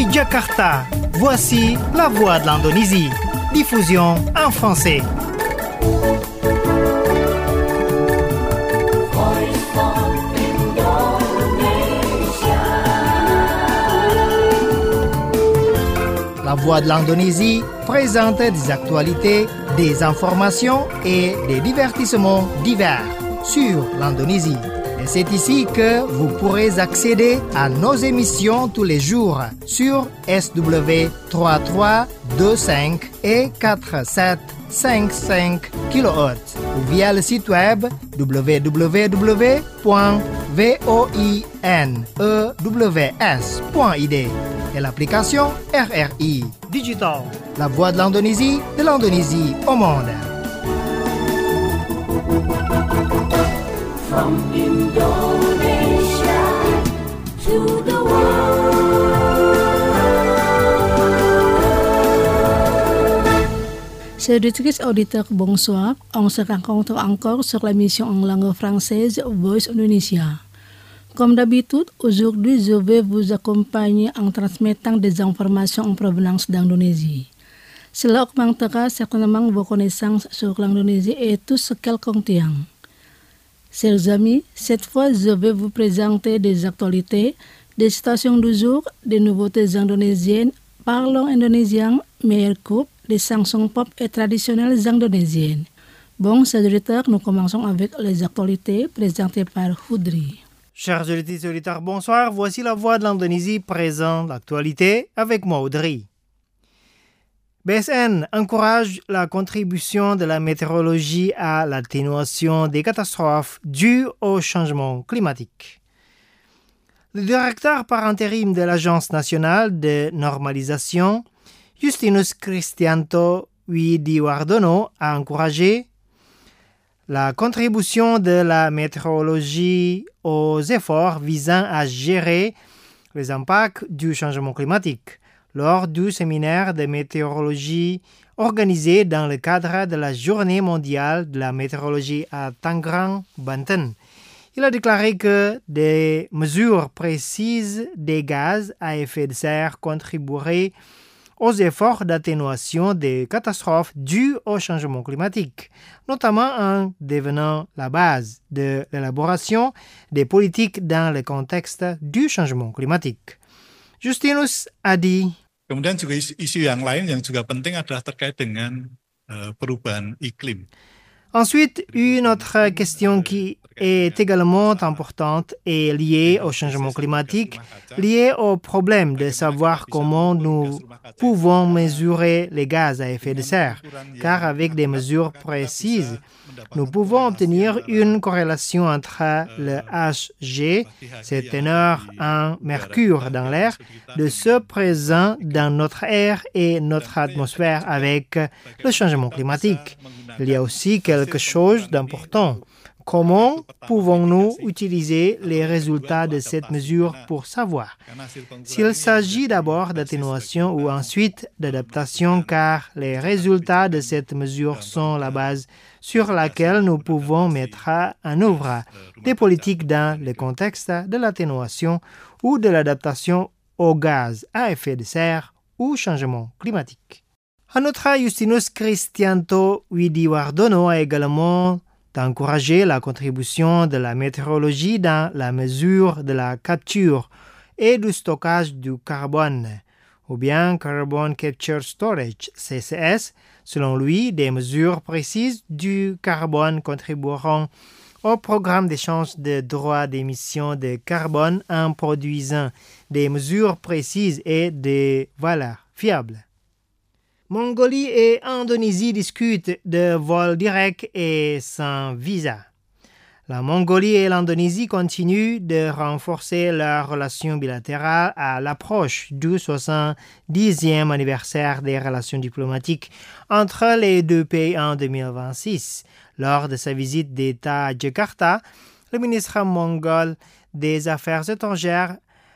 Depuis Jakarta, voici la voix de l'Indonésie. Diffusion en français. La voix de l'Indonésie présente des actualités, des informations et des divertissements divers sur l'Indonésie. Et c'est ici que vous pourrez accéder à nos émissions tous les jours sur SW 3325 et 4755 kHz ou via le site web www.voinews.id et l'application RRI Digital, la voix de l'Indonésie au monde. From Indonesia to the world. Chers auditeurs, bonsoir. On se rencontre encore sur la mission en langue française Voice Indonesia. Comme d'habitude, aujourd'hui, je vais vous accompagner en transmettant des informations en provenance d'Indonésie. Cela augmentera certainement vos connaissances sur l'Indonésie et tout ce qu'elle contient. Chers amis, cette fois, je vais vous présenter des actualités, des citations du jour, des nouveautés indonésiennes, parlons indonésien, meilleure coupe, des chansons pop et traditionnelles indonésiennes. Bon, chers auditeurs, nous commençons avec les actualités présentées par Houdri. Chers auditeurs, bonsoir. Voici la voix de l'Indonésie présente l'actualité avec moi, Houdri. BSN encourage la contribution de la météorologie à l'atténuation des catastrophes dues au changement climatique. Le directeur par intérim de l'Agence nationale de normalisation, Justinus Kristianto Widiwardono, a encouragé la contribution de la météorologie aux efforts visant à gérer les impacts du changement climatique lors du séminaire de météorologie organisé dans le cadre de la Journée mondiale de la météorologie à Tangerang, Banten. Il a déclaré que des mesures précises des gaz à effet de serre contribueraient aux efforts d'atténuation des catastrophes dues au changement climatique, notamment en devenant la base de l'élaboration des politiques dans le contexte du changement climatique. Justinus a dit: Kemudian juga isu yang lain yang juga penting adalah terkait dengan perubahan iklim. Ensuite, une autre question qui est également importante est liée au changement climatique, liée au problème de savoir comment nous pouvons mesurer les gaz à effet de serre, car avec des mesures précises, nous pouvons obtenir une corrélation entre le Hg, cette teneur en mercure dans l'air, de ce présent dans notre air et notre atmosphère avec le changement climatique. Il y a aussi quelque chose d'important. Comment pouvons-nous utiliser les résultats de cette mesure pour savoir s'il s'agit d'abord d'atténuation ou ensuite d'adaptation, car les résultats de cette mesure sont la base sur laquelle nous pouvons mettre en œuvre des politiques dans le contexte de l'atténuation ou de l'adaptation aux gaz à effet de serre ou changement climatique. En outre, Justinus Kristianto Widiwardono a également encouragé la contribution de la météorologie dans la mesure de la capture et du stockage du carbone, ou bien Carbon Capture Storage, CCS. Selon lui, des mesures précises du carbone contribueront au programme d'échange de droits d'émission de carbone en produisant des mesures précises et des valeurs fiables. Mongolie et Indonésie discutent de vols directs et sans visa. La Mongolie et l'Indonésie continuent de renforcer leurs relations bilatérales à l'approche du 70e anniversaire des relations diplomatiques entre les deux pays en 2026. Lors de sa visite d'État à Jakarta, le ministre mongol des Affaires étrangères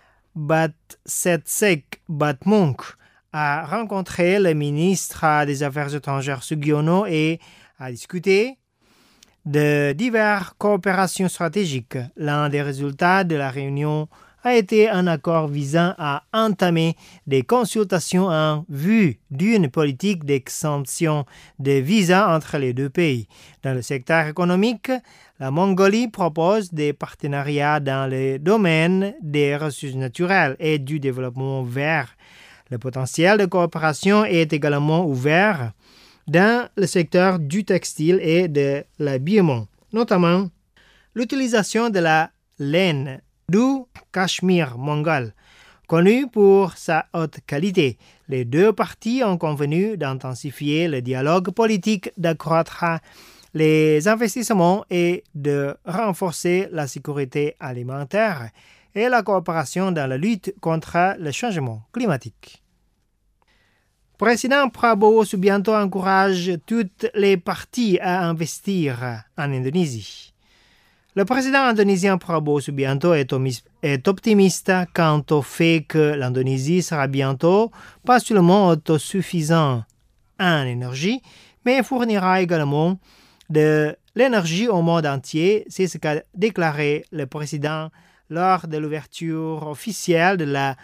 Batsetsek Batmunk a rencontré le ministre des Affaires étrangères Sugiono et a discuté de diverses coopérations stratégiques. L'un des résultats de la réunion a été un accord visant à entamer des consultations en vue d'une politique d'exemption de visas entre les deux pays. Dans le secteur économique, la Mongolie propose des partenariats dans le domaine des ressources naturelles et du développement vert. Le potentiel de coopération est également ouvert dans le secteur du textile et de l'habillement, notamment l'utilisation de la laine du Cachemire mongol, connu pour sa haute qualité. Les deux parties ont convenu d'intensifier le dialogue politique, d'accroître les investissements et de renforcer la sécurité alimentaire et la coopération dans la lutte contre le changement climatique. Le président Prabowo Subianto encourage toutes les parties à investir en Indonésie. Le président indonésien Prabowo Subianto est optimiste quant au fait que l'Indonésie sera bientôt pas seulement autosuffisante en énergie, mais fournira également de l'énergie au monde entier. C'est ce qu'a déclaré le président lors de l'ouverture officielle de la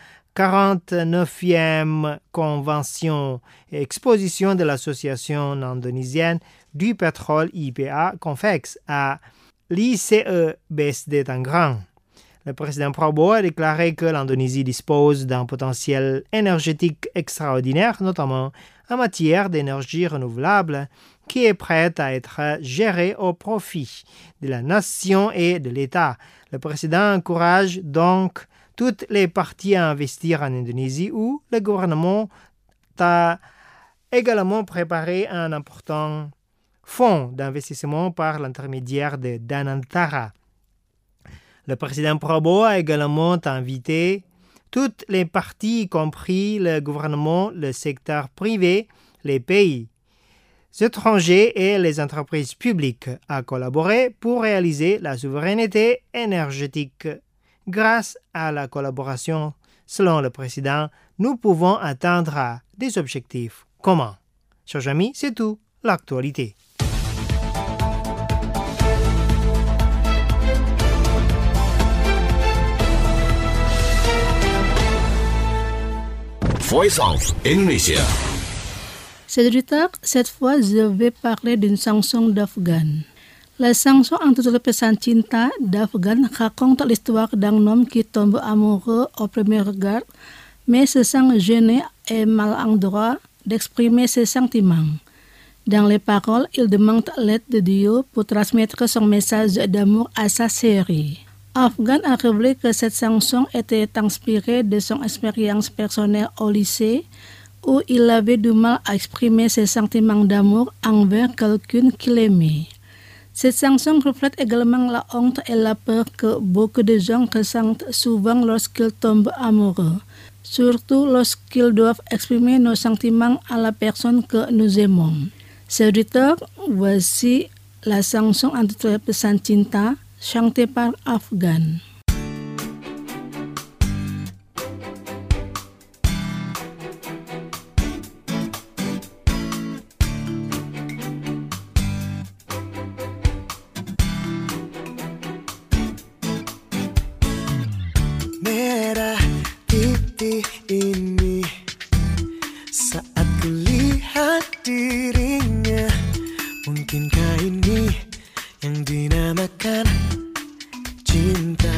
49e convention et exposition de l'Association indonésienne du pétrole IPA Confex à l'ICE BSD Tangerang. Le président Prabowo a déclaré que l'Indonésie dispose d'un potentiel énergétique extraordinaire, notamment en matière d'énergie renouvelable, qui est prête à être gérée au profit de la nation et de l'État. Le président encourage donc toutes les parties à investir en Indonésie où le gouvernement a également préparé un important fonds d'investissement par l'intermédiaire de Danantara. Le président Prabowo a également invité toutes les parties, y compris le gouvernement, le secteur privé, les pays étrangers et les entreprises publiques, à collaborer pour réaliser la souveraineté énergétique. Grâce à la collaboration, selon le président, nous pouvons atteindre des objectifs communs. Chers amis, c'est tout, l'actualité. Voice of Indonesia. Chers auditeurs, cette fois, je vais parler d'une chanson d'Afghan. La chanson entre le pesan cinta d'Afghan raconte l'histoire d'un homme qui tombe amoureux au premier regard, mais se sent gêné et mal en droit d'exprimer ses sentiments. Dans les paroles, il demande l'aide de Dieu pour transmettre son message d'amour à sa chérie. Afghan a révélé que cette chanson était inspirée de son expérience personnelle au lycée, où il avait du mal à exprimer ses sentiments d'amour envers quelqu'un qu'il aimait. Cette chanson reflète également la honte et la peur que beaucoup de gens ressentent souvent lorsqu'ils tombent amoureux, surtout lorsqu'ils doivent exprimer nos sentiments à la personne que nous aimons. Chers auditeurs, voici la chanson intitulée Pesan Cinta, chantée par Afghan. Merah titik ini saat kulihat dirinya, mungkinkah ini yang dinamakan cinta?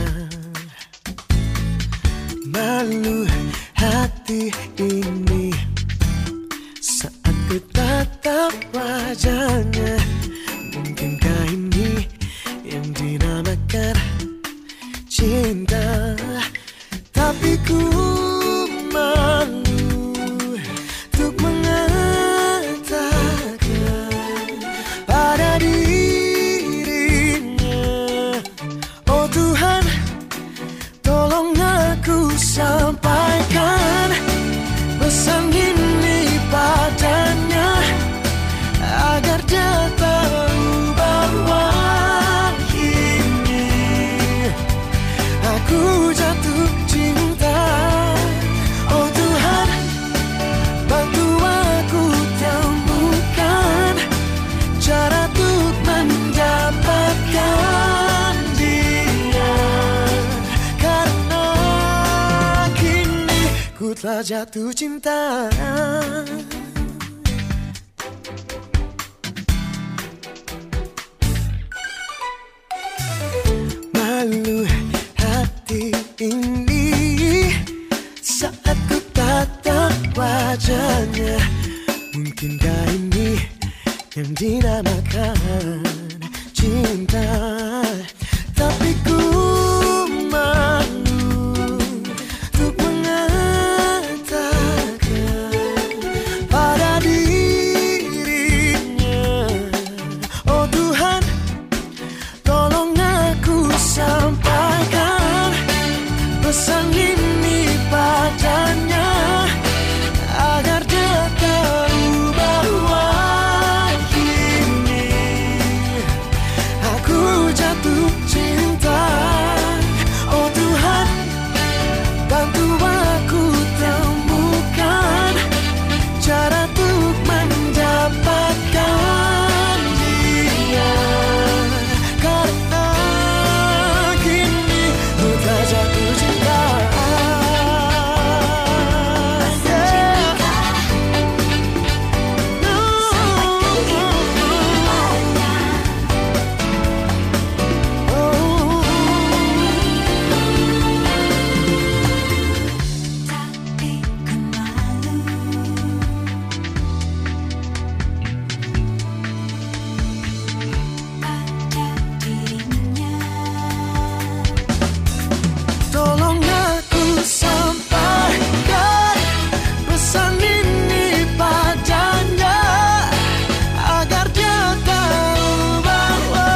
Malu hati ini saat ku tatap wajahnya, mungkinkah ini yang dinamakan cinta? Tapi ku malu untuk mengatakan pada dirinya. Oh Tuhan, tolong aku sampaikan pesan ini padanya, agar dia telah jatuh cinta. Malu hati ini saat ku tatap wajahnya. Mungkinkah ini yang dinamakan cinta? Tapi ku malu untuk mengatakan pada dirinya. Oh Tuhan, tolong aku sampaikan pesan ini padanya, agar dia tahu bahwa kini aku jatuh cinta. Oh Tuhan, bantu aku temukan cara untuk mendapatkan dia, karena kini ku telah jatuh cinta. Tolong aku sampaikan pesan ini padanya, agar dia tahu bahwa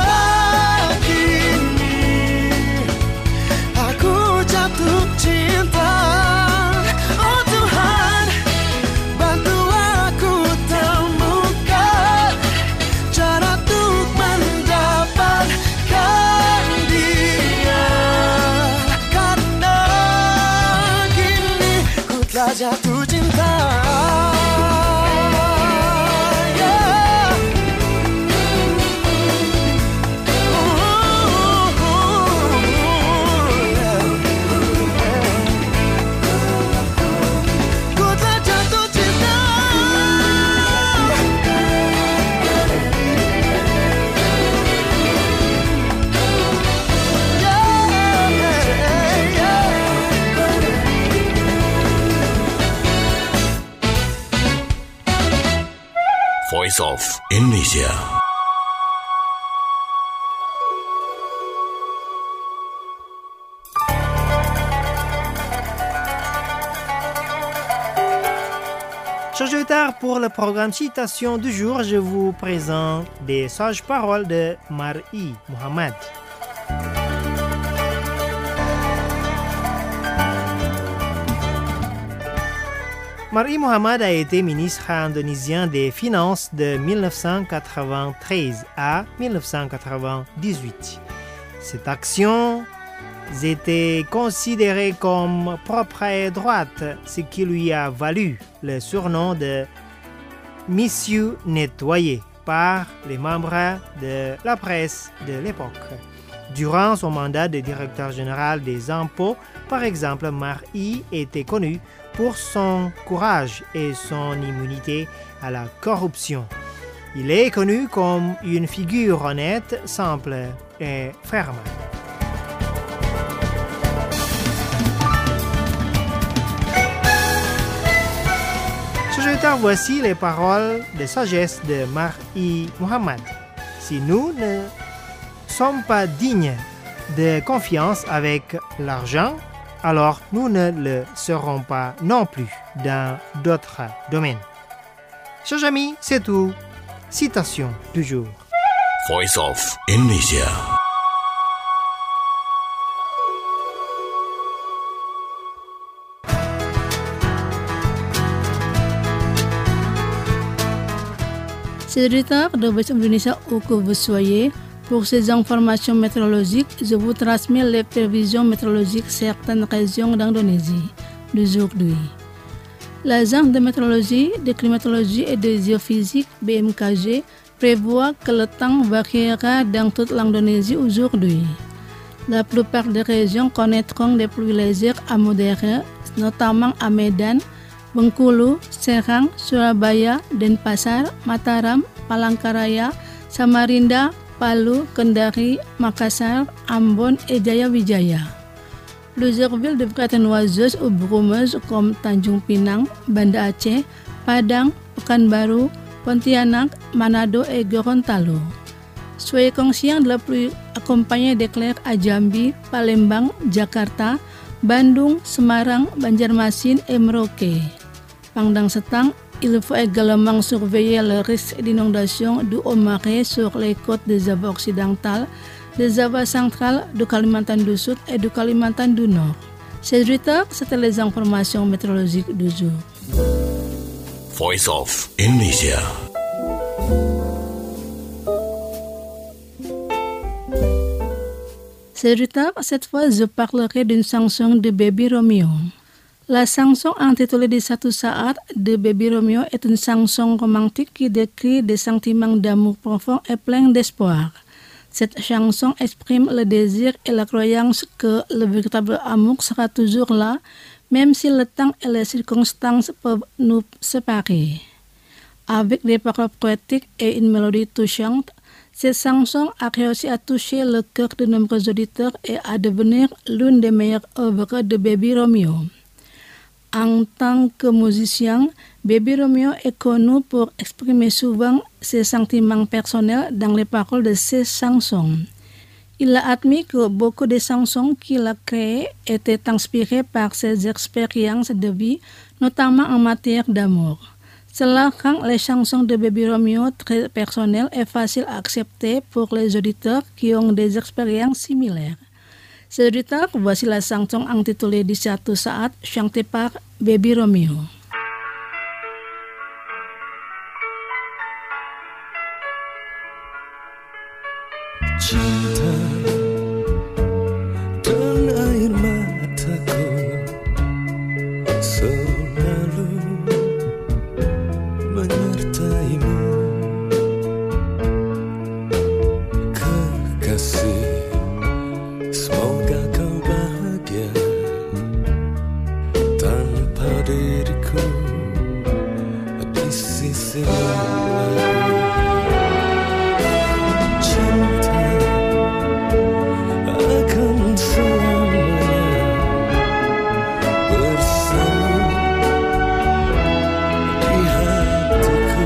kini aku jatuh cinta. Oh Tuhan, bantu aku temukan cara untuk mendapatkan dia, karena kini ku telah jatuh cinta. Yeah. Ku telah jatuh cinta. Voice of Indonesia. Chers auditeurs, pour le programme Citation du jour, je vous présente des sages paroles de Mar'i Muhammad. Mar'i Muhammad a été ministre indonésien des Finances de 1993 à 1998. Cette action était considérée comme propre et droite, ce qui lui a valu le surnom de Monsieur Nettoyé par les membres de la presse de l'époque. Durant son mandat de directeur général des impôts, par exemple, Mar'i était connu pour son courage et son immunité à la corruption. Il est connu comme une figure honnête, simple et ferme. Voici les paroles de sagesse de Mar'i Muhammad. Si nous ne sommes pas dignes de confiance avec l'argent, alors nous ne le serons pas non plus dans d'autres domaines. Chers amis, c'est tout. Citation du jour. Voice of Indonesia. Chers auditeurs de Voice of Indonesia, où que vous soyez, pour ces informations météorologiques, je vous transmets les prévisions météorologiques certaines régions d'Indonésie d'aujourd'hui. L'agence de météorologie, de climatologie et de géophysique BMKG prévoit que le temps variera dans toute l'Indonésie aujourd'hui. La plupart des régions connaîtront des pluies légères à modérées, notamment à Medan, Bengkulu, Serang, Surabaya, Denpasar, Mataram, Palangkaraya, Samarinda, Palu, Kendari, Makassar, Ambon et Jayawijaya. Plusieurs villes devraient être oiseuses ou brumeuses comme Tanjung Pinang, Banda Aceh, Padang, Pekanbaru, Pontianak, Manado et Gorontalo. Soyez conscients de la pluie accompagnée d'éclairs à Jambi, Palembang, Jakarta, Bandung, Semarang, Banjarmasin et Merauke. Pendant ce temps, il faut également surveiller le risque d'inondation du haut-marais sur les côtes de Java occidentale, de Java central, de Kalimantan du Sud et de Kalimantan du Nord. Chers auditeurs, c'était les informations météorologiques du jour. Voice of Indonesia. Chers auditeurs, cette fois, je parlerai d'une chanson de Baby Romeo. La chanson intitulée de Satu Saat de Baby Romeo est une chanson romantique qui décrit des sentiments d'amour profond et plein d'espoir. Cette chanson exprime le désir et la croyance que le véritable amour sera toujours là, même si le temps et les circonstances peuvent nous séparer. Avec des paroles poétiques et une mélodie touchante, cette chanson a réussi à toucher le cœur de nombreux auditeurs et à devenir l'une des meilleures œuvres de Baby Romeo. En tant que musicien, Baby Romeo est connu pour exprimer souvent ses sentiments personnels dans les paroles de ses chansons. Il a admis que beaucoup de chansons qu'il a créées étaient inspirées par ses expériences de vie, notamment en matière d'amour. Cela rend les chansons de Baby Romeo très personnelles et faciles à accepter pour les auditeurs qui ont des expériences similaires. Chers auditeurs, voici la chanson intitulée Di Satu Saat chantée par Baby Romeo. Cinta dan air mataku selalu menyertaimu, kekasih. Semoga kau bahagia tanpa diriku di sisimu. Cinta akan selamanya bersama di hatiku,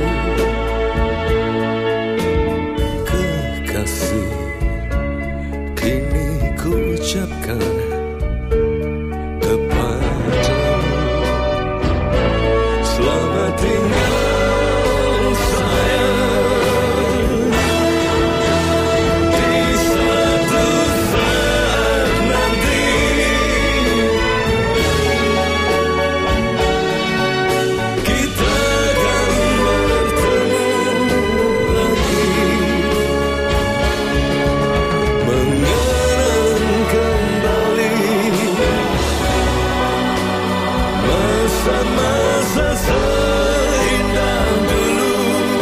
kekasih. Kini ku ucapkan kepadamu, selamat tinggal sayang. Di satu saat nanti kita akan bertemu lagi, mengenang kembali masa-masa seindah dulu.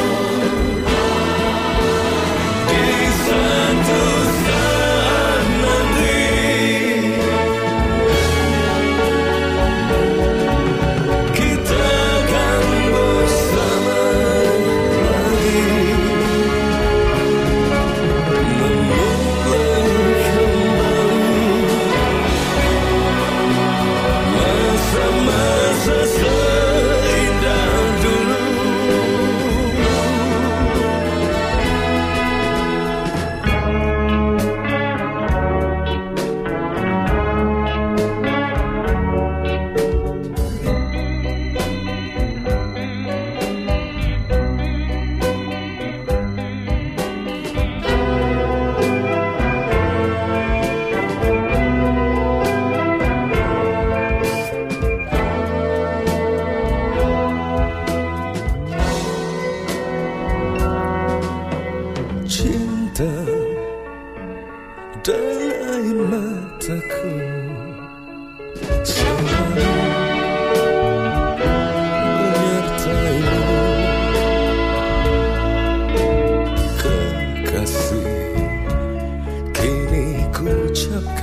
Di satu saat nanti kita akan bersama lagi, memulai kembali masa-masa seindah dulu. Cinta dan air mataku selalu menyertaimu, kekasih. Kini ku ucapkan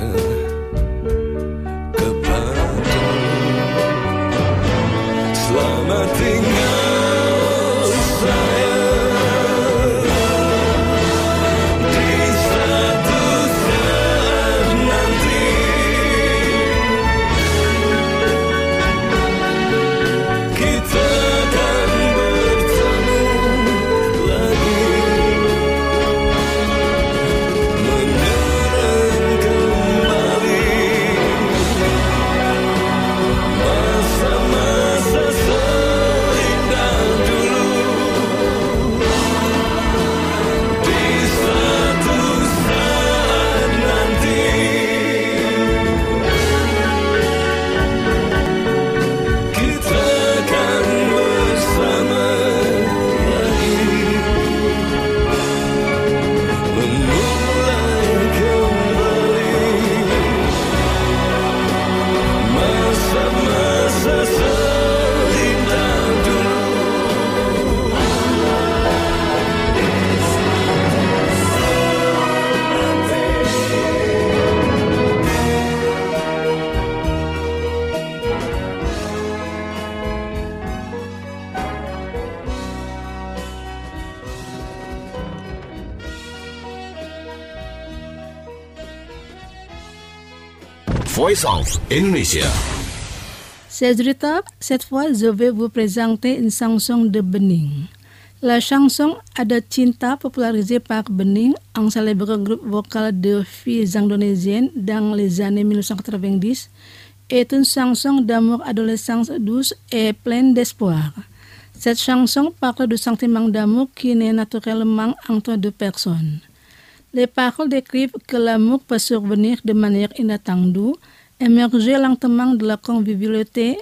Voice of Indonesia. Chers auditeurs, cette fois, je vais vous présenter une chanson de Bening. La chanson Ada Cinta, popularisée par Bening, un célèbre groupe vocal de filles indonésiennes dans les années 1990, est une chanson d'amour adolescence douce et pleine d'espoir. Cette chanson parle du sentiment d'amour qui naît naturellement entre deux personnes. Les paroles décrivent que l'amour peut survenir de manière inattendue, émerger lentement de la convivialité,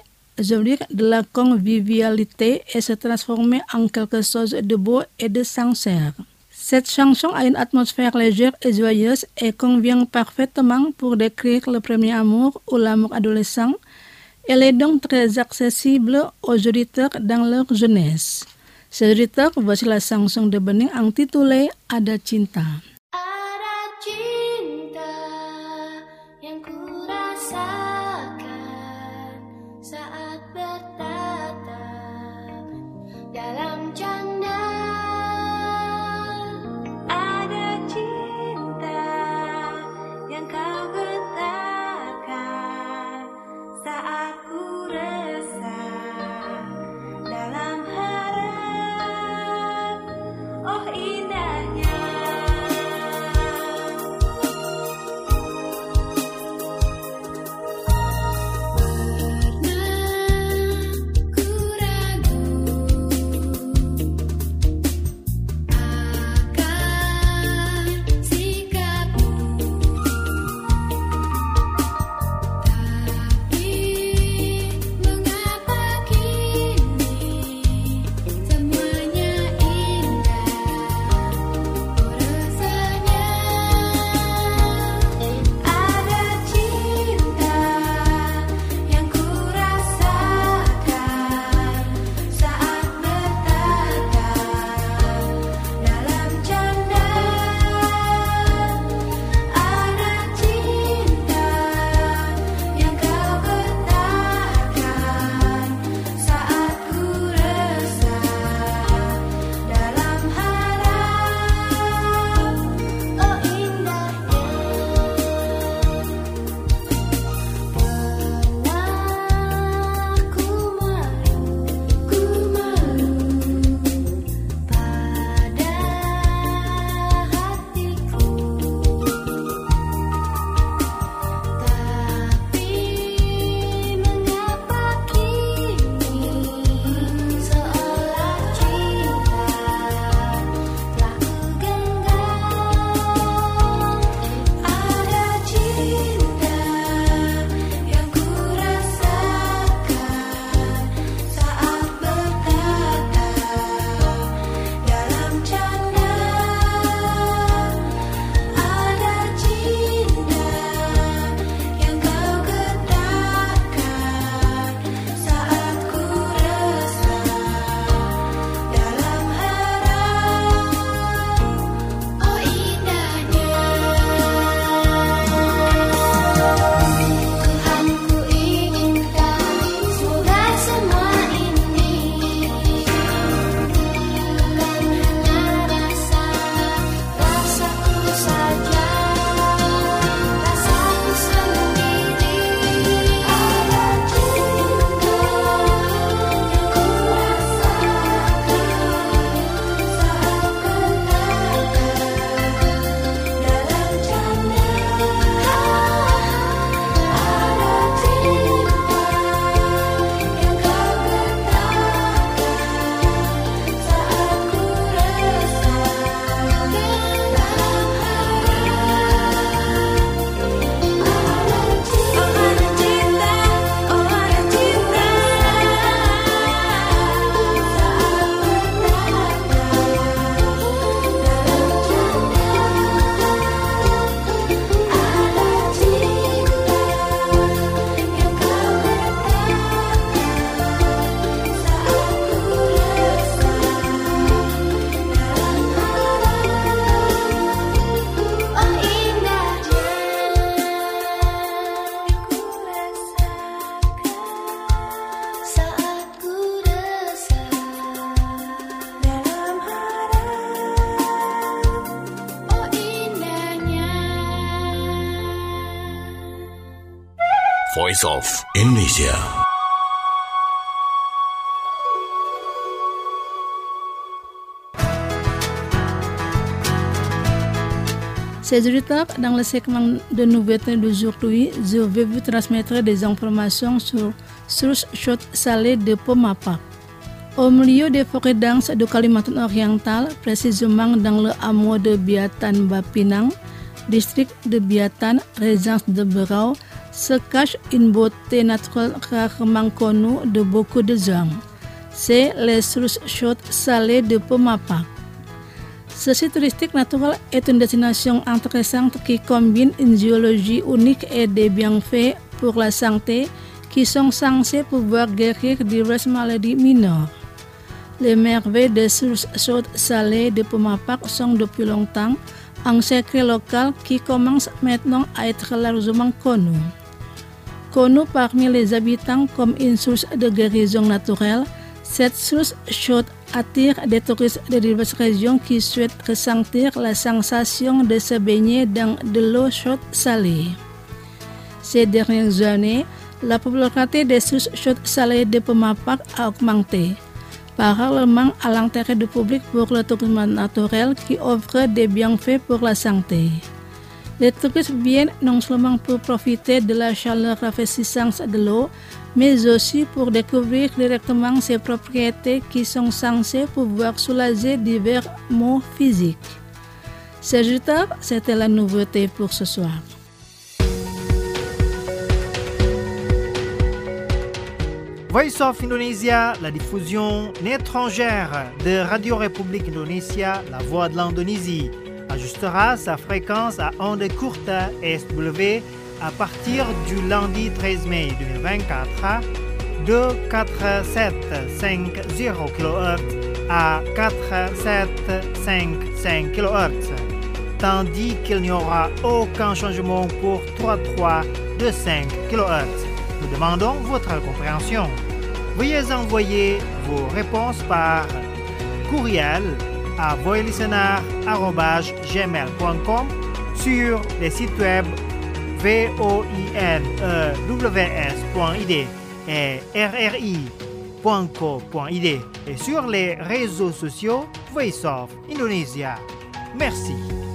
et se transformer en quelque chose de beau et de sincère. Cette chanson a une atmosphère légère et joyeuse et convient parfaitement pour décrire le premier amour ou l'amour adolescent. Elle est donc très accessible aux auditeurs dans leur jeunesse. Chers auditeurs, voici la chanson de Bening intitulée Ada Cinta. Ada cinta yang kurasakan saat bertatap dalam canda. Ada cinta yang kau getarkan saat ku resah dalam harap. Oh indahnya Voice of Indonesia. C'est du retard dans le segment de nouveautés d'aujourd'hui. Je vais vous transmettre des informations sur source chaude salée de Pomapa. Au milieu des forêts denses de Kalimantan oriental, précisément dans le hameau de Biatan Bapinang, district de Biatan, région de Berau, se cache une beauté naturelle rarement connue de beaucoup de gens. C'est les sources chaudes salées de Pomapa. Ce site touristique naturel est une destination intéressante qui combine une géologie unique et des bienfaits pour la santé qui sont censés pouvoir guérir diverses maladies mineures. Les merveilles des sources chaudes salées de Pomapa sont depuis longtemps un secret local qui commence maintenant à être largement connu. Connu parmi les habitants comme une source de guérison naturelle, cette source chaude attire des touristes de diverses régions qui souhaitent ressentir la sensation de se baigner dans de l'eau chaude salée. Ces dernières années, la popularité des sources chaudes salées de Pomapa a augmenté, parallèlement à l'intérêt du public pour le tourisme naturel qui offre des bienfaits pour la santé. Les touristes viennent non seulement pour profiter de la chaleur rafraîchissante de l'eau, mais aussi pour découvrir directement ses propriétés qui sont censées pouvoir soulager divers maux physiques. C'est juste, c'était la nouveauté pour ce soir. Voice of Indonesia, la diffusion étrangère de Radio République Indonésia, la voix de l'Indonésie, ajustera sa fréquence à ondes courtes SW à partir du lundi 13 mai 2024 de 4750 kHz à 4755 kHz, tandis qu'il n'y aura aucun changement pour 3325 kHz. Nous demandons votre compréhension. Veuillez envoyer vos réponses par courriel à voilistener@gmail.com sur les sites web voinews.id et rri.co.id et sur les réseaux sociaux Voice of Indonesia. Merci.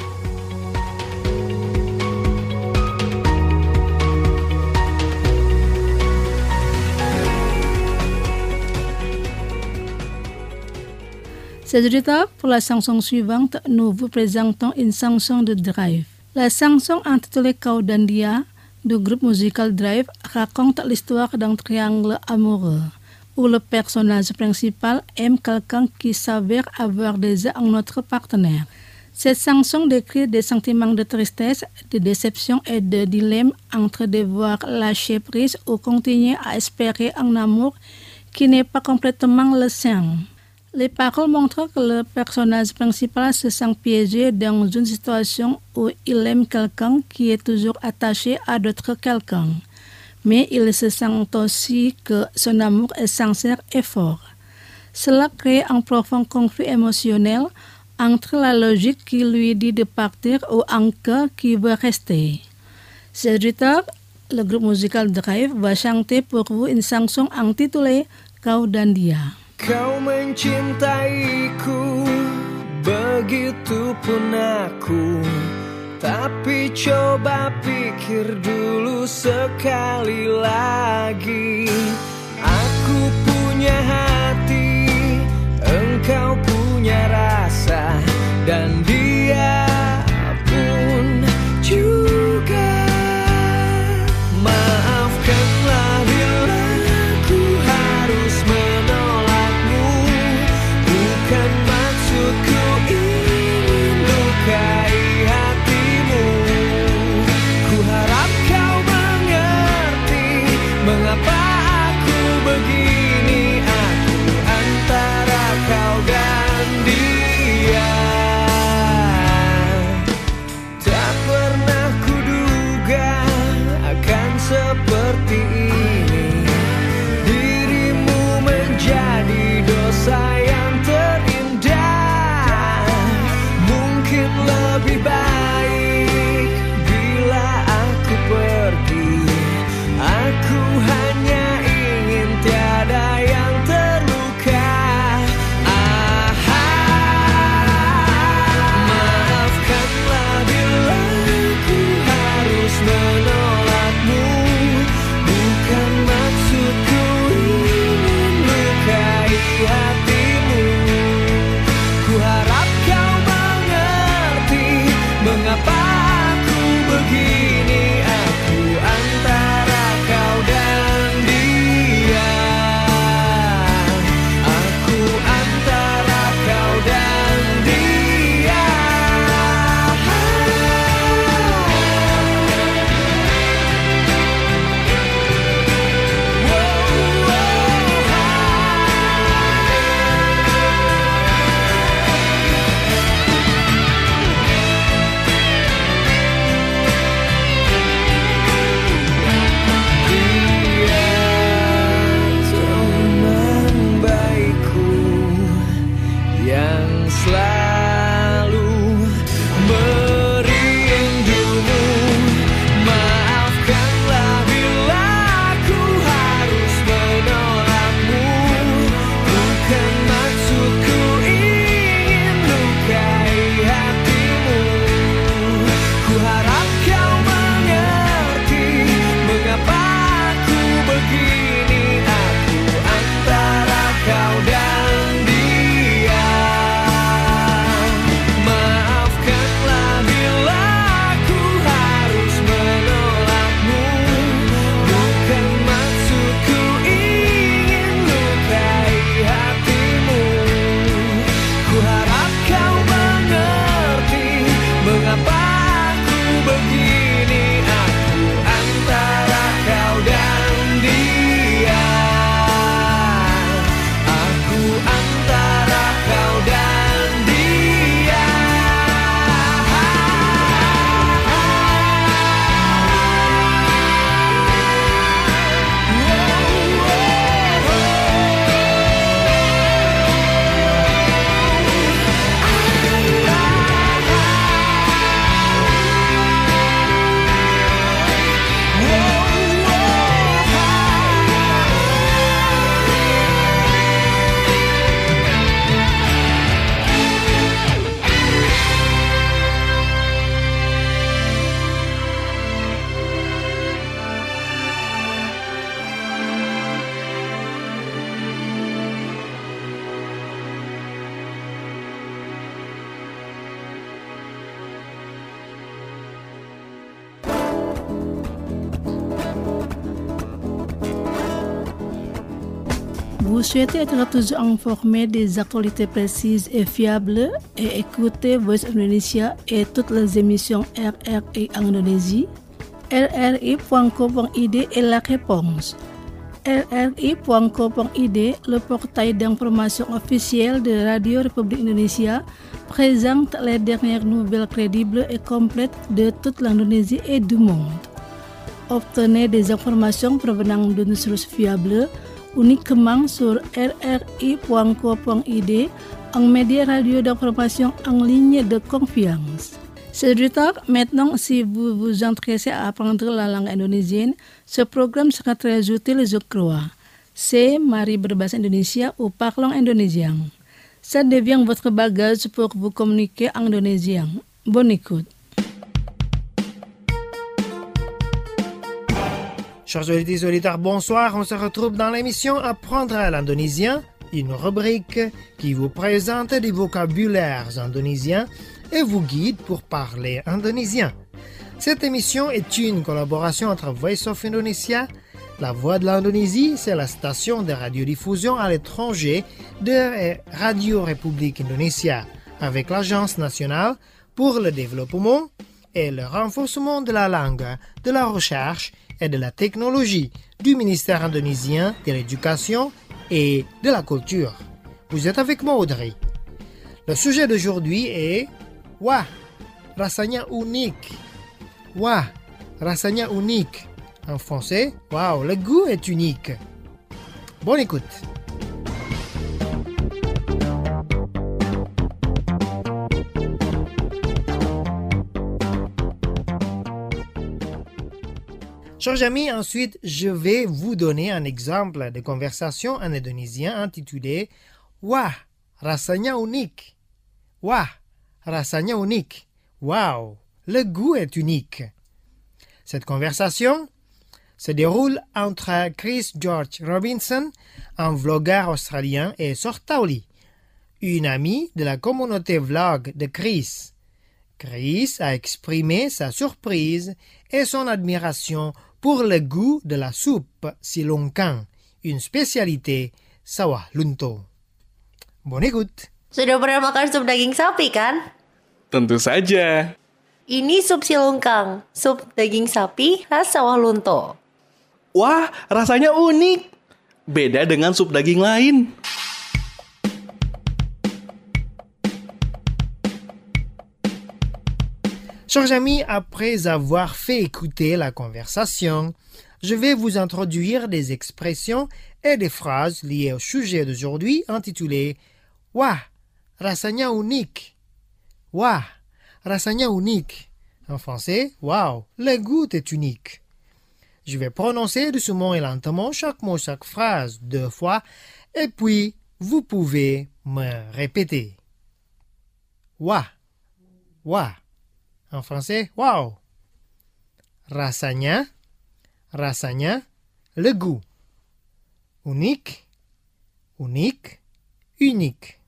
C'est du retard. Pour la chanson suivante, nous vous présentons une chanson de Drive. La chanson intitulée Kau dan Dia du groupe musical Drive raconte l'histoire d'un triangle amoureux où le personnage principal aime quelqu'un qui s'avère avoir déjà un autre partenaire. Cette chanson décrit des sentiments de tristesse, de déception et de dilemme entre devoir lâcher prise ou continuer à espérer un amour qui n'est pas complètement le sien. Les paroles montrent que le personnage principal se sent piégé dans une situation où il aime quelqu'un qui est toujours attaché à d'autres quelqu'un. Mais il se sent aussi que son amour est sincère et fort. Cela crée un profond conflit émotionnel entre la logique qui lui dit de partir ou un cœur qui veut rester. C'est retard, le groupe musical Drive va chanter pour vous une chanson intitulée Kau dan Dia. Kau mencintaiku, begitupun aku. Tapi coba pikir dulu sekali lagi. Aku punya hati, engkau punya rasa, dan dia pun juga. Maafkanlah bila aku harus menolakmu. Bukan maksudku ingin lukai hatimu. Ku harap kau mengerti mengapa aku begini. Aku antara kau dan dia. Vous souhaitez être toujours informé des actualités précises et fiables et écouter Voice Indonesia et toutes les émissions RRI en Indonésie? RRI.co.id est la réponse. RRI.co.id, le portail d'information officiel de Radio République Indonésia, présente les dernières nouvelles crédibles et complètes de toute l'Indonésie et du monde. Obtenez des informations provenant d'une source fiable uniquement sur rri.co.id, un média radio d'information en ligne de confiance. Chers auditeurs, maintenant, si vous vous intéressez à apprendre la langue indonésienne, ce programme sera très utile, je crois. C'est Mari berbahasa Indonesia ou Parlons indonésien. Ça devient votre bagage pour vous communiquer en indonésien. Bonne écoute. Chers auditeurs, bonsoir. On se retrouve dans l'émission Apprendre l'indonésien, une rubrique qui vous présente des vocabulaires indonésiens et vous guide pour parler indonésien. Cette émission est une collaboration entre Voice of Indonesia, La Voix de l'Indonésie, c'est la station de radiodiffusion à l'étranger de Radio République Indonesia, avec l'Agence nationale pour le développement et le renforcement de la langue, de la recherche et de la technologie du ministère indonésien de l'Éducation et de la Culture. Vous êtes avec moi, Audrey. Le sujet d'aujourd'hui est Wah, rasanya unik. Wah, rasanya unik. En français, waouh, le goût est unique. Bonne écoute. Chers amis, ensuite, je vais vous donner un exemple de conversation en indonésien intitulé Wah, rasanya unik. Wah, rasanya unik. Wow, le goût est unique. Cette conversation se déroule entre Chris George Robinson, un vlogueur australien, et Sortauli, une amie de la communauté vlog de Chris. Chris a exprimé sa surprise et son admiration pour le goût de la soupe silongkang, une spécialité sawah lunto. Bonne écoute. Sudah pernah makan sup daging sapi kan? Tentu saja. Ini sup silungkang, sup daging sapi khas sawah lunto. Wah, rasanya unik. Beda dengan sup daging lain. Chers amis, après avoir fait écouter la conversation, je vais vous introduire des expressions et des phrases liées au sujet d'aujourd'hui intitulé Wah, rasanya unik. Wah, rasanya unik. En français, wow, le goût est unique. Je vais prononcer doucement et lentement chaque mot, chaque phrase 2 fois, et puis vous pouvez me répéter. Wah, wah. En français, wow. Rasanya, rasanya, le goût. Unique, unique, unique.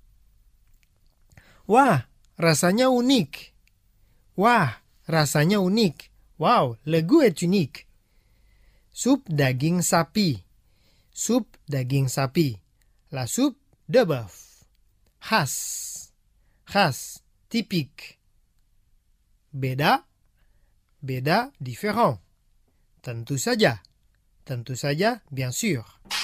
Wah, rasanya unik. Wah, rasanya unik. Wow, le goût est unique. Soupe daging sapi. Soupe daging sapi. La soupe de bœuf. Khas. Khas, typique. Beda, beda, différent. Tentu saja, bien sûr.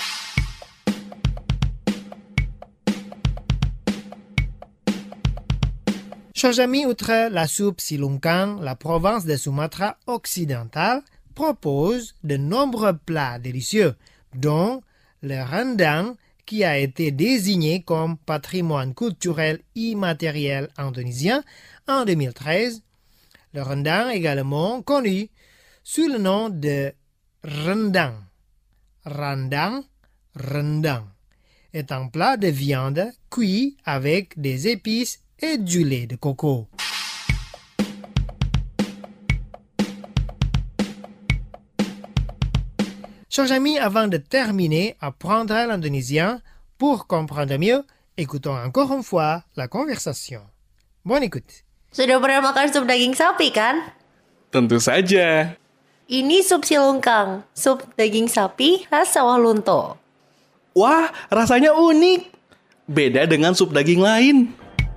Chers amis, outre la soupe silungkang, la province de Sumatra occidentale propose de nombreux plats délicieux, dont le rendang, qui a été désigné comme patrimoine culturel immatériel indonésien en 2013. Le rendang également connu sous le nom de rendang. Rendang, rendang est un plat de viande cuit avec des épices et du lait de coco. Chers amis, avant de terminer, apprendre l'indonésien pour comprendre mieux, écoutons encore une fois la conversation. Bonne écoute. Sudah pernah makan sup daging sapi kan? Tentu saja. Ini sup silungkang, sup daging sapi khas sawah lunto. Wah, rasanya unik. Beda dengan sup daging lain.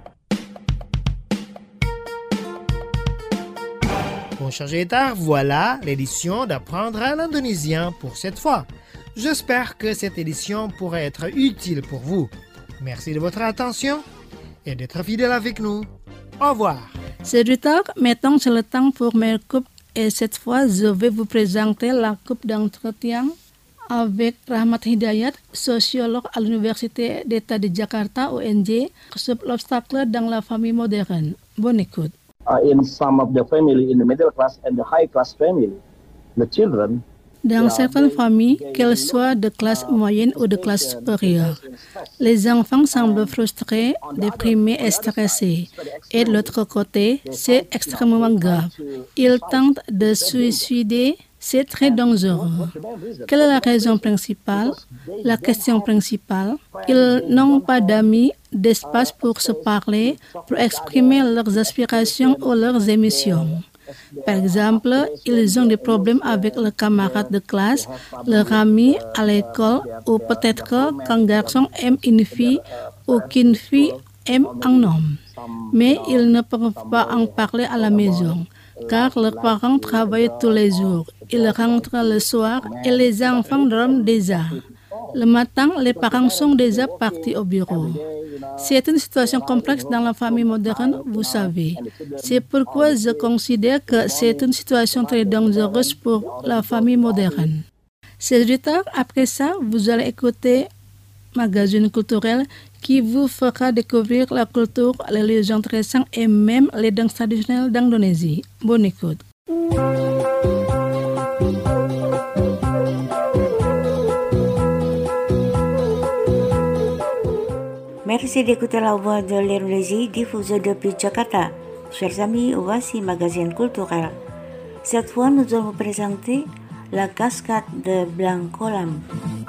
Mon cher Gétard, voilà l'édition d'Apprendre à l'indonésien pour cette fois. J'espère que cette édition pourra être utile pour vous. Merci de votre attention et d'être fidèle avec nous. Au revoir. Séducteur, mettons sur le temps pour mes coupes et cette fois, je vais vous présenter la coupe d'entretien avec Rahmat Hidayat, sociologue à l'Université d'État de Jakarta, ONG, sur l'obstacle dans la famille moderne. Bonne écoute. In some of the family in the middle class and the high class family, the children Dans certaines familles, qu'elles soient de classe moyenne ou de classe supérieure, les enfants semblent frustrés, déprimés et stressés. Et de l'autre côté, c'est extrêmement grave. Ils tentent de se suicider, c'est très dangereux. Quelle est la raison principale? La question principale, ils n'ont pas d'amis, d'espace pour se parler, pour exprimer leurs aspirations ou leurs émotions. Par exemple, ils ont des problèmes avec leurs camarades de classe, leurs amis à l'école, ou peut-être qu'un garçon aime une fille ou qu'une fille aime un homme. Mais ils ne peuvent pas en parler à la maison, car leurs parents travaillent tous les jours. Ils rentrent le soir et les enfants dorment déjà. Le matin, les parents sont déjà partis au bureau. C'est une situation complexe dans la famille moderne, vous savez. C'est pourquoi je considère que c'est une situation très dangereuse pour la famille moderne. Séducteur, après ça, vous allez écouter Magazine culturel qui vous fera découvrir la culture, les légendes récentes et même les danses traditionnelles d'Indonésie. Bonne écoute. Merci d'écouter la voix de l'Indonésie diffusée depuis Jakarta. Chers amis, voici Magazine culturel. Cette fois, nous allons vous présenter la cascade de Blankolam.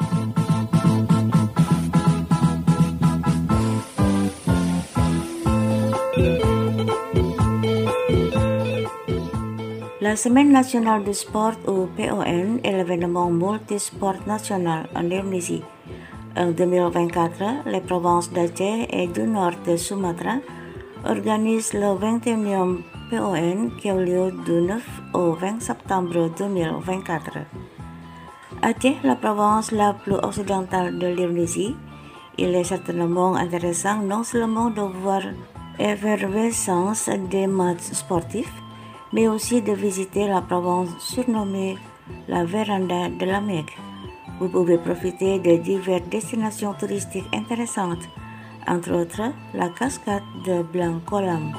La Semaine nationale du sport ou PON est l'événement multisport national en Indonésie. En 2024, les provinces d'Aceh et du nord de Sumatra organisent le 21e PON qui a lieu du 9 au 20 septembre 2024. Aceh, la province la plus occidentale de l'Indonésie, il est certainement intéressant non seulement de voir l'effervescence des matchs sportifs, mais aussi de visiter la province surnommée la Véranda de la Mecque. Vous pouvez profiter de diverses destinations touristiques intéressantes, entre autres la cascade de Blankolam.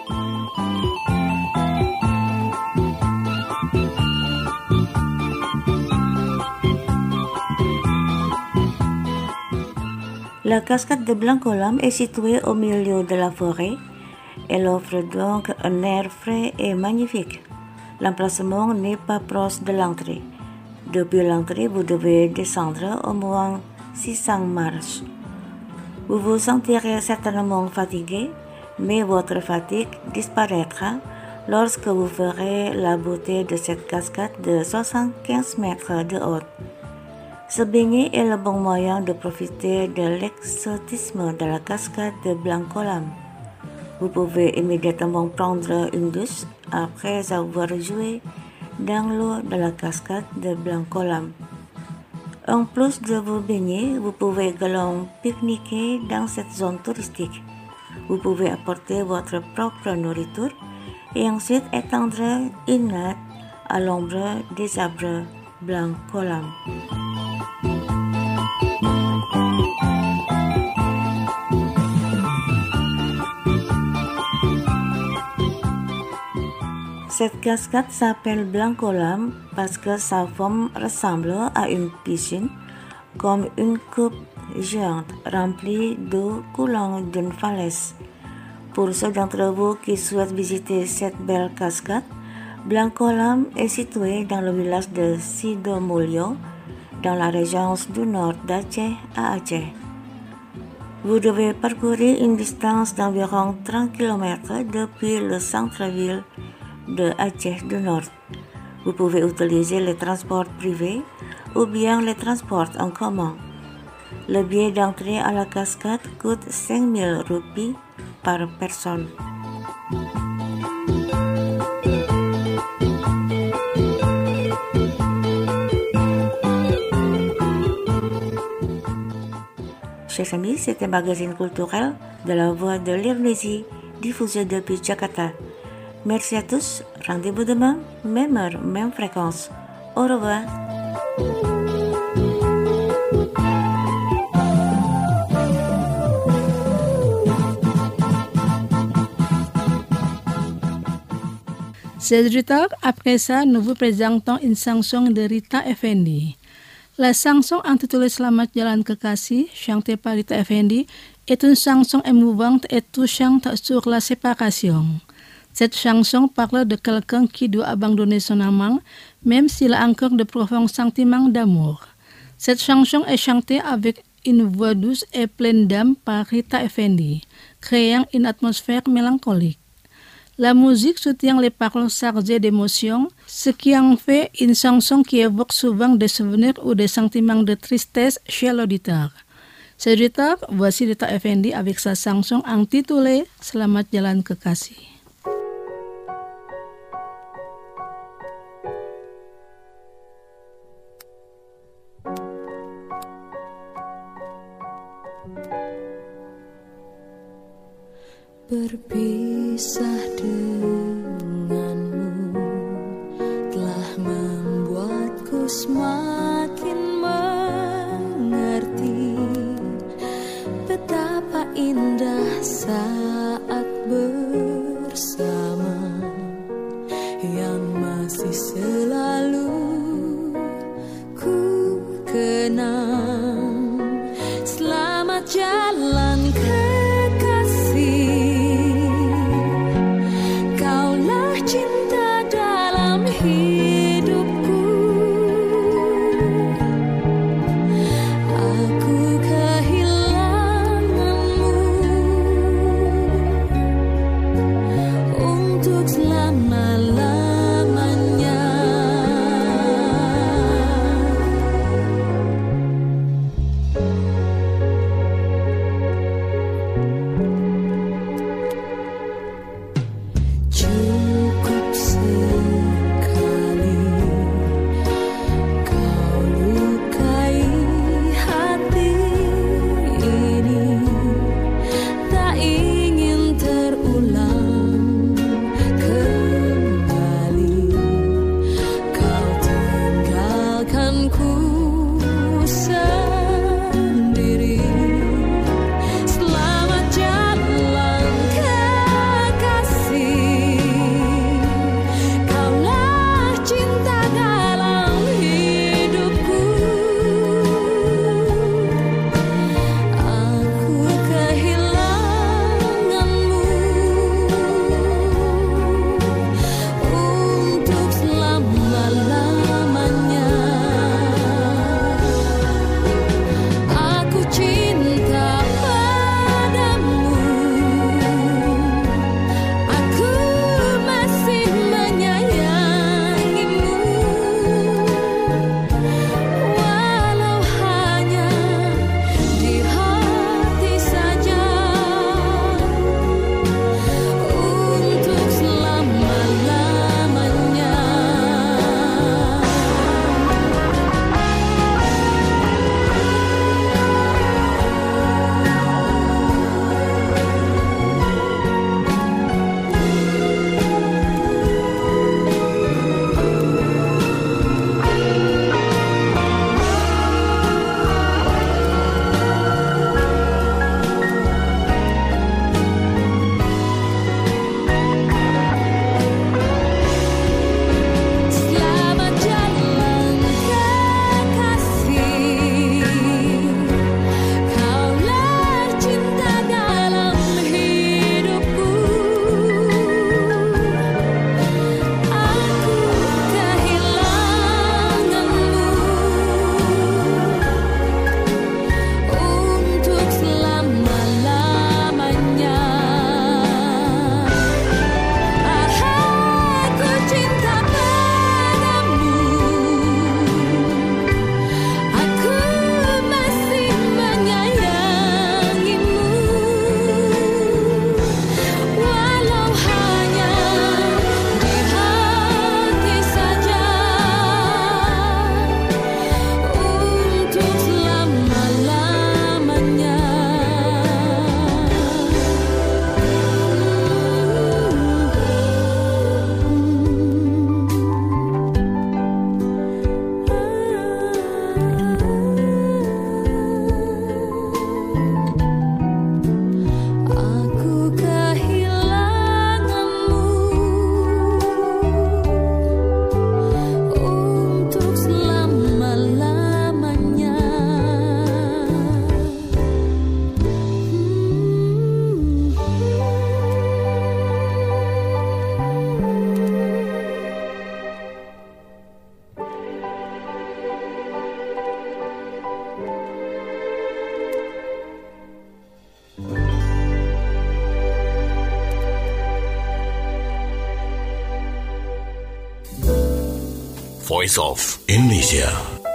La cascade de Blankolam est située au milieu de la forêt. Elle offre donc un air frais et magnifique. L'emplacement n'est pas proche de l'entrée. Depuis l'entrée, vous devez descendre au moins 600 marches. Vous vous sentirez certainement fatigué, mais votre fatigue disparaîtra lorsque vous ferez la beauté de cette cascade de 75 mètres de haut. Se baigner est le bon moyen de profiter de l'exotisme de la cascade de Blankolam. Vous pouvez immédiatement prendre une douche après avoir joué dans l'eau de la cascade de Blankolam. En plus de vous baigner, vous pouvez également pique-niquer dans cette zone touristique. Vous pouvez apporter votre propre nourriture et ensuite étendre une natte à l'ombre des arbres Blankolam. Cette cascade s'appelle Blankolam parce que sa forme ressemble à une piscine, comme une coupe géante remplie d'eau coulant d'une falaise. Pour ceux d'entre vous qui souhaitent visiter cette belle cascade, Blankolam est situé dans le village de Sidomulyo, dans la région du nord d'Aceh à Aceh. Vous devez parcourir une distance d'environ 30 km depuis le centre-ville de Aceh du Nord. Vous pouvez utiliser les transports privés ou bien les transports en commun. Le billet d'entrée à la cascade coûte 5 000 roupies par personne. Chers amis, c'est un magazine culturel de la Voix de l'Indonésie diffusé depuis Jakarta. Merci à tous, rendez-vous demain, même heure, même fréquence. Au revoir. Auditeurs, après ça, nous vous présentons une chanson de Rita Effendi. La chanson intitulée Selamat Jalan Kekasih, chantée par Rita Effendi, est une chanson émouvante et touchante sur la séparation. Cette chanson parle de quelqu'un qui doit abandonner son amant, même s'il a encore de profonds sentiments d'amour. Cette chanson est chantée avec une voix douce et pleine d'âme par Rita Effendi, créant une atmosphère mélancolique. La musique soutient les paroles chargées d'émotions, ce qui en fait une chanson qui évoque souvent des souvenirs ou des sentiments de tristesse chez l'auditeur. Chers auditeurs, voici Rita Effendi avec sa chanson intitulée Selamat Jalan Kekasih. Berpisah denganmu telah membuatku semakin mengerti betapa indah saat bersama yang masih selalu ku kenang. Selamat jalan Oh Voice of Indonesia.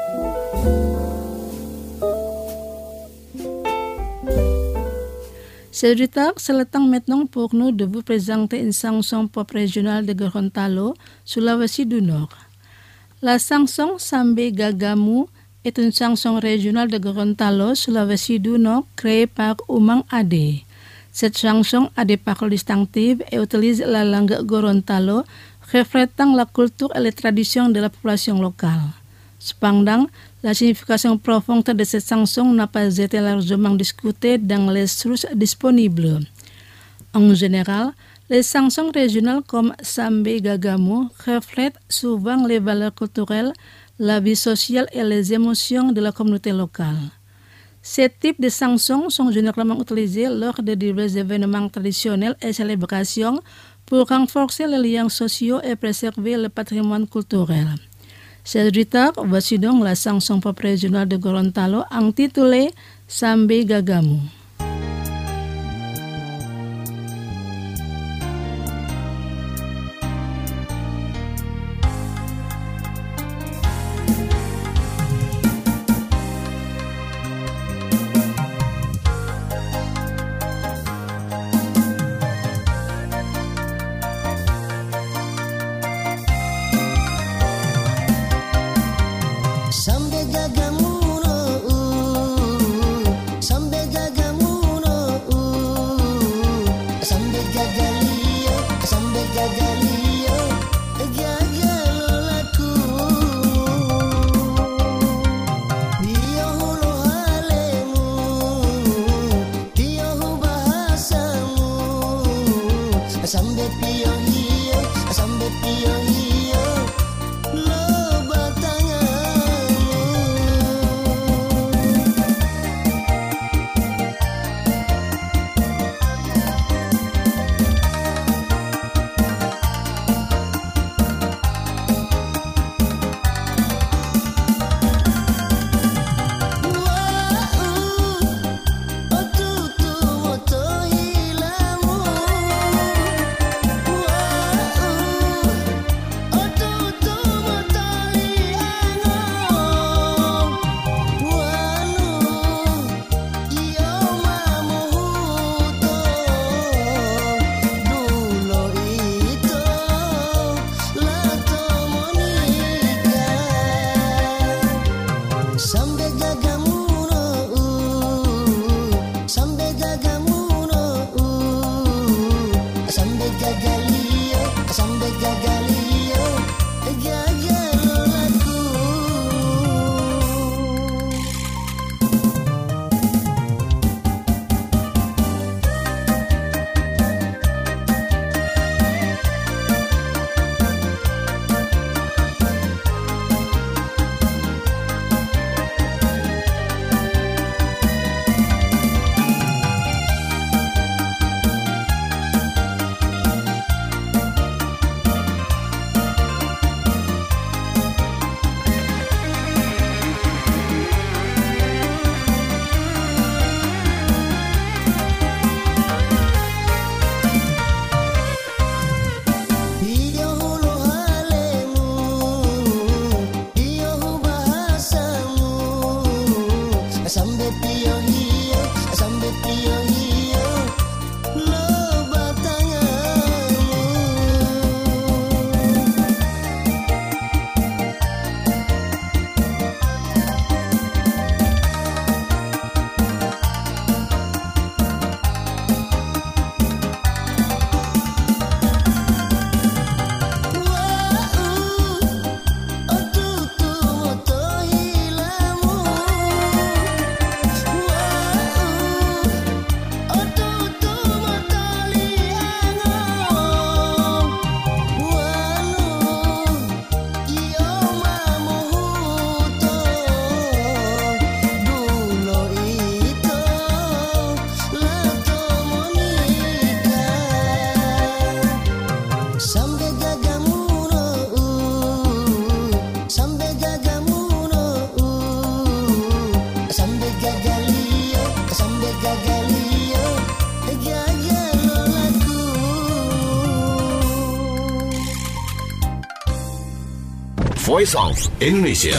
Sejuta seletang maintenant pour nous de vous présenter une chanson pop régionale de Gorontalo, Sulawesi du Nord. La chanson Sambe Gagamu est une chanson régionale de Gorontalo, Sulawesi du Nord, créée par Umang Ade. Cette chanson a des paroles distinctives et utilise la langue Gorontalo, reflétant la culture et les traditions de la population locale. Cependant, la signification profonde de cette chanson n'a pas été largement discutée dans les sources disponibles. En général, les chansons régionales comme Sambe Gagamu reflètent souvent les valeurs culturelles, la vie sociale et les émotions de la communauté locale. Ces types de chansons sont généralement utilisés lors de divers événements traditionnels et célébrations pour renforcer les liens sociaux et préserver le patrimoine culturel. Chers auditeurs, voici donc la chanson pop régionale de Gorontalo intitulée Sambe Gagamu. Sambe Gagamu Voice of Indonesia.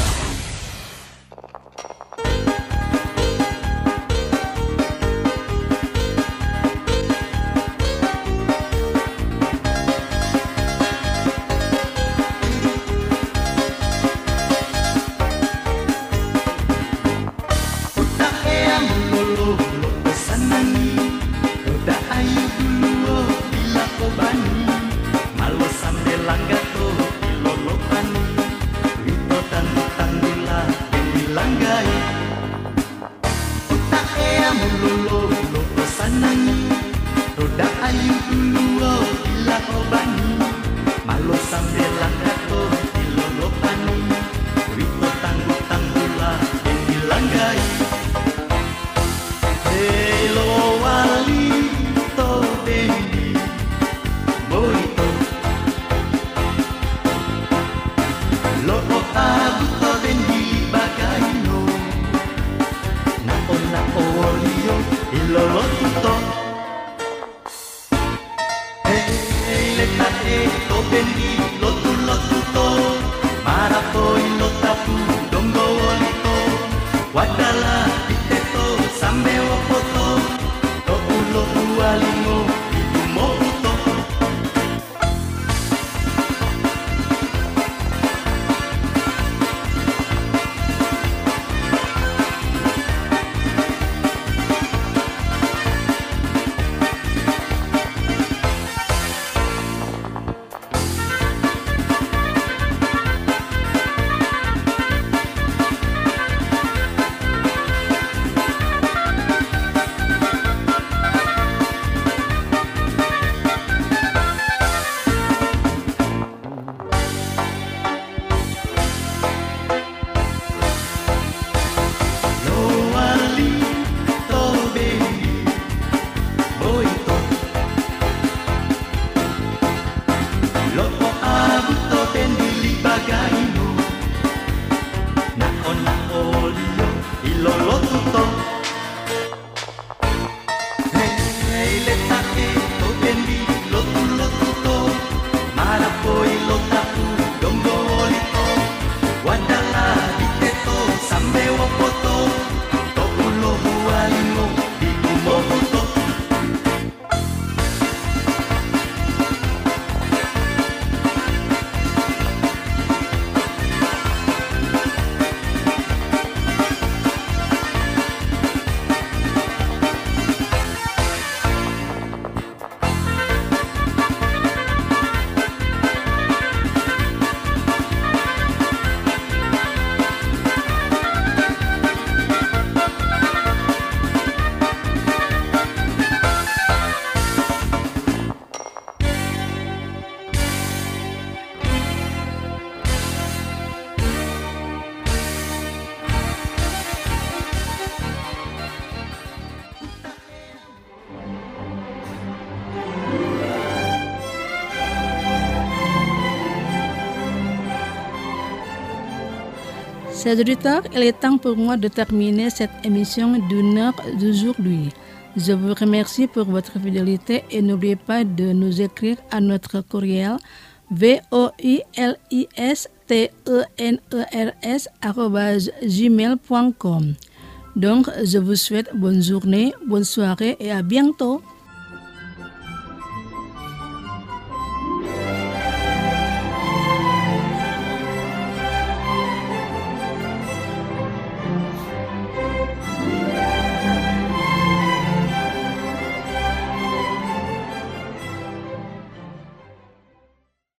Chers auditeurs, il est temps pour moi de terminer cette émission d'une heure d'aujourd'hui. Je vous remercie pour votre fidélité et n'oubliez pas de nous écrire à notre courriel voilistenners@gmail.com. Donc, je vous souhaite bonne journée, bonne soirée et à bientôt.